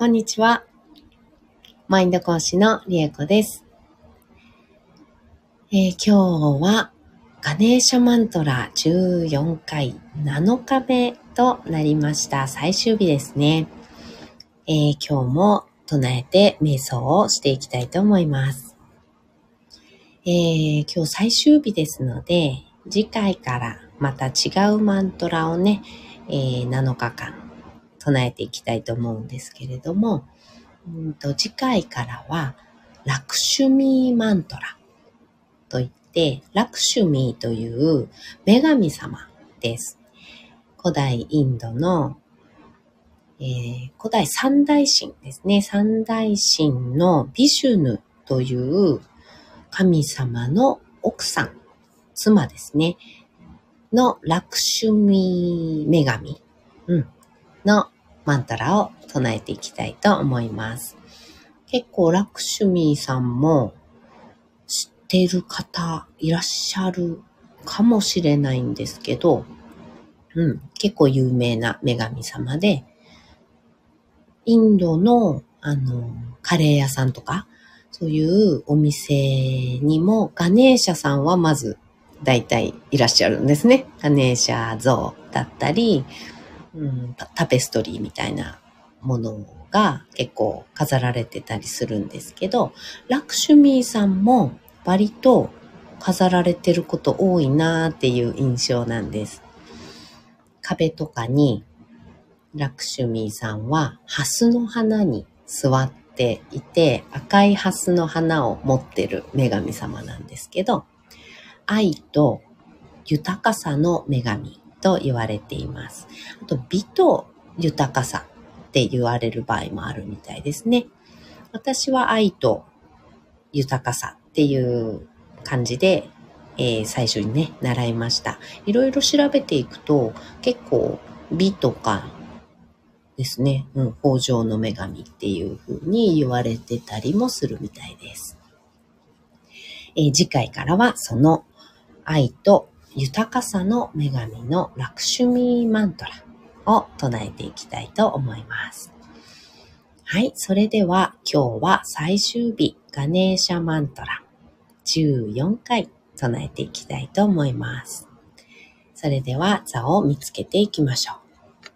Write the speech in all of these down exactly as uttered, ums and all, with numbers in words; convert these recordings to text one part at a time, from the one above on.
こんにちは。マインド講師のりえこです。えー、今日はガネーシャマントラじゅうよんかいなのかめとなりました。最終日ですね。えー、今日も唱えて瞑想をしていきたいと思います。えー、今日最終日ですので、次回からまた違うマントラをね、えー、なのかかん唱えていきたいと思うんですけれども、うんと次回からはラクシュミーマントラといって、ラクシュミーという女神様です。古代インドの、えー、古代三大神ですね。三大神のビシュヌという神様の奥さん、妻ですね。のラクシュミー女神、うん、のマントラを唱えていきたいと思います。結構ラクシュミーさんも知っている方いらっしゃるかもしれないんですけど、うん、結構有名な女神様で、インドのあのカレー屋さんとかそういうお店にもガネーシャさんはまず大体いらっしゃるんですね。ガネーシャ像だったり、うん、タペストリーみたいなものが結構飾られてたりするんですけど、ラクシュミーさんも割と飾られてること多いなーっていう印象なんです。壁とかにラクシュミーさんはハスの花に座っていて、赤いハスの花を持ってる女神様なんですけど、愛と豊かさの女神と言われています。あと美と豊かさって言われる場合もあるみたいですね。私は愛と豊かさっていう感じで、えー、最初にね習いました。いろいろ調べていくと結構美とかですね、うん、豊穣の女神っていう風に言われてたりもするみたいです。えー、次回からはその愛と豊かさの女神のラクシュミーマントラを唱えていきたいと思います。はい、それでは今日は最終日ガネーシャマントラじゅうよんかい唱えていきたいと思います。それでは座を見つけていきましょう。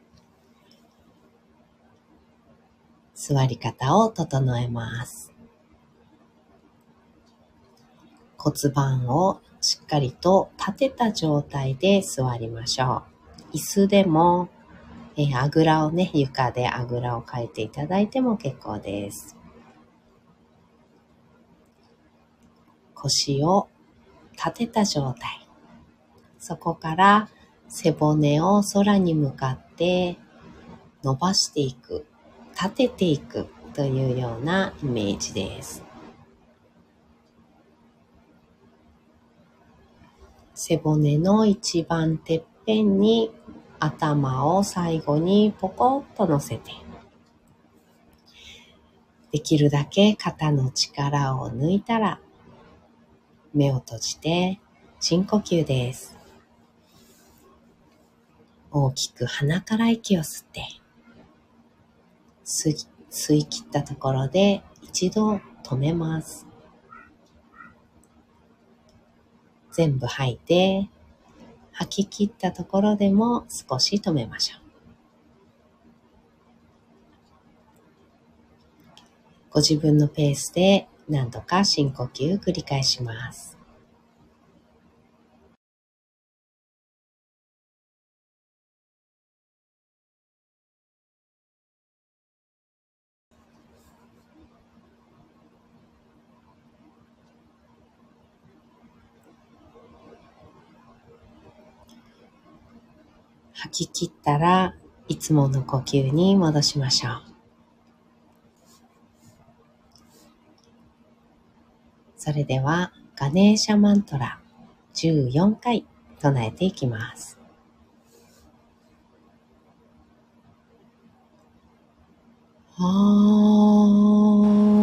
座り方を整えます。骨盤をしっかりと立てた状態で座りましょう。椅子でも、えー、あぐらをね、床であぐらをかいていただいても結構です。腰を立てた状態。そこから背骨を空に向かって伸ばしていく、立てていくというようなイメージです。背骨の一番てっぺんに頭を最後にポコッと乗せて、できるだけ肩の力を抜いたら目を閉じて深呼吸です。大きく鼻から息を吸って吸い、吸い切ったところで一度止めます。全部吐いて吐き切ったところでも少し止めましょう。ご自分のペースで何度か深呼吸繰り返します。吐き切ったらいつもの呼吸に戻しましょう。それではガネーシャマントラじゅうよんかい唱えていきます。あー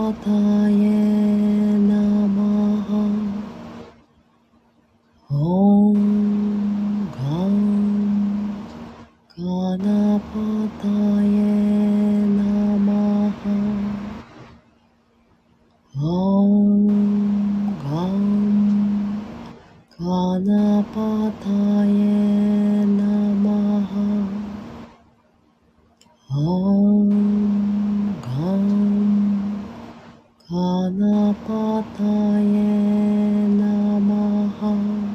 タエナマハ。オンガンガナパタエナマハ。オンガンガナパタエナマハ。オンガンガナパタエナマハ。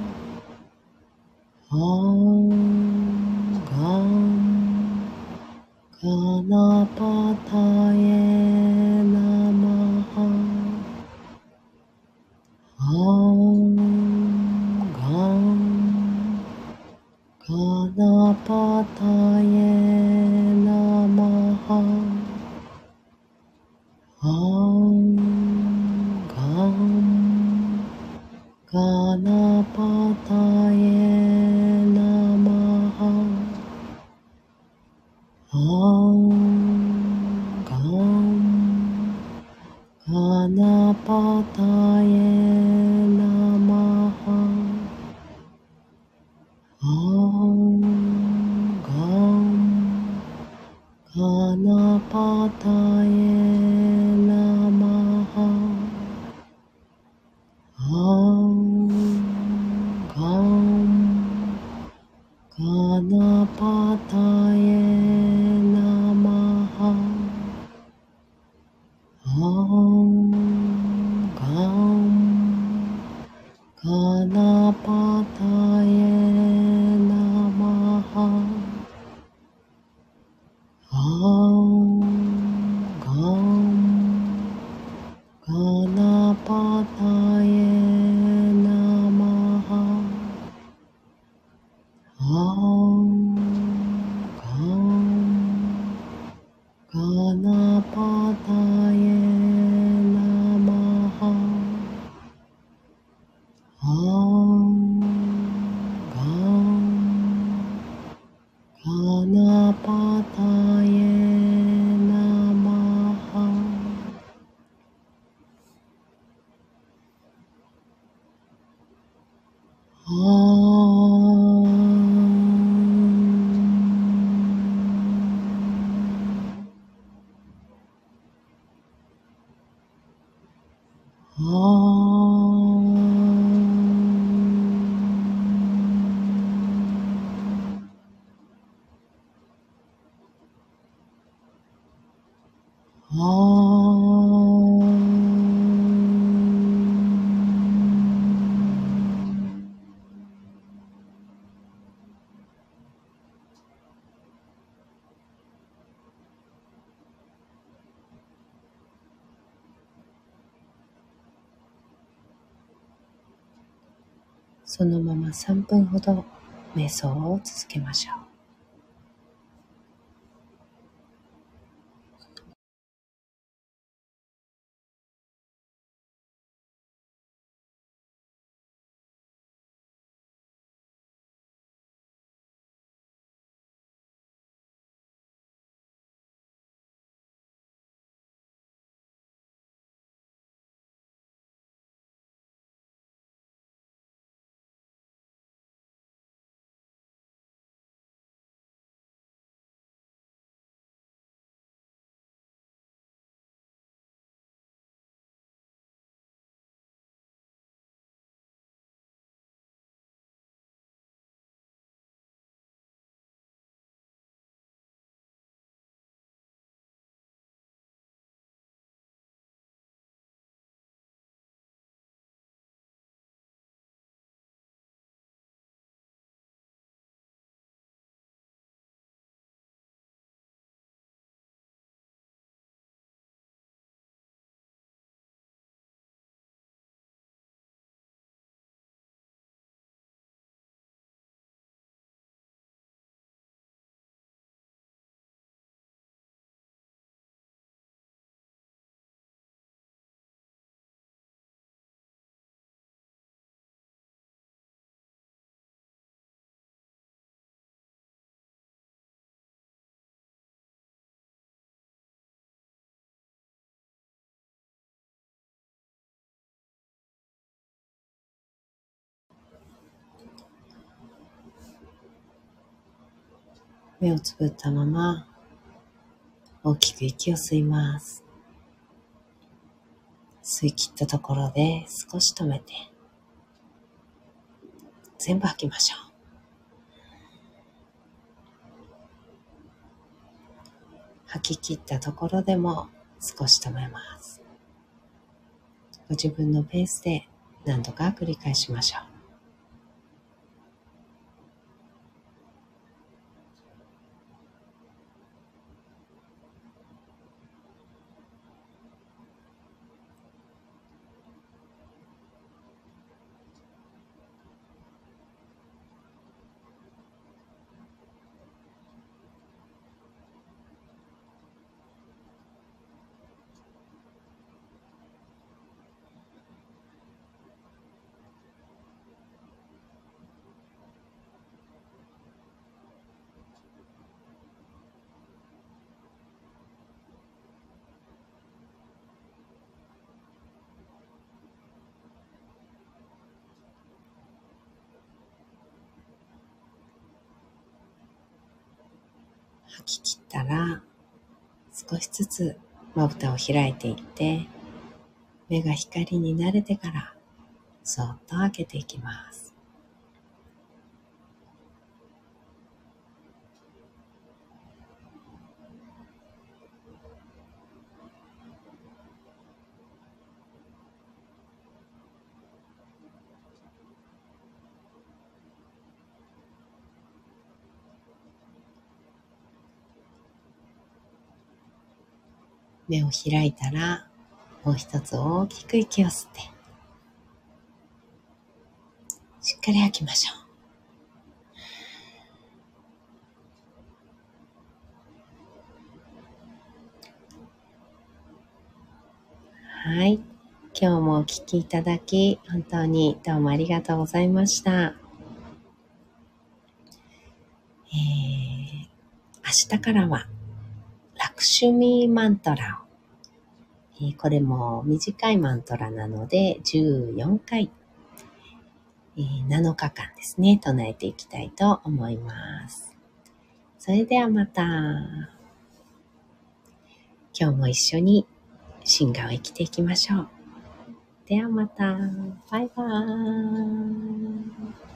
オンガンガナパタエナマハ。オンガンガナパタエナマハ。オンガンガナパタエナマハ。オンガンガナパタエナマハ。オンガンガナパタエナマハ。オンガンガナパタエナマハ。オンガンガナパタエナマハ。オンガンガナパタエナマハ。オンガンガナパタエナマハ。オンガンガナパタエナマハ。オそのままさんぷんほど瞑想を続けましょう。 目をつぶったまま大きく息を吸います。吸い切ったところで少し止めて全部吐きましょう。吐き切ったところでも少し止めます。ご自分のペースで何度か繰り返しましょう。吐き切ったら少しずつまぶたを開いていって目が光に慣れてからそっと開けていきます。目を開いたらもう一つ大きく息を吸ってしっかり吐きましょう。はい。今日もお聞きいただき本当にどうもありがとうございました。えー、明日からはラクシュミーマントラをえーこれも短いマントラなのでじゅうよんかい、えーなのかかんですね、唱えていきたいと思います。それではまた。今日も一緒にシンガーを生きていきましょう。ではまた。バイバーイ。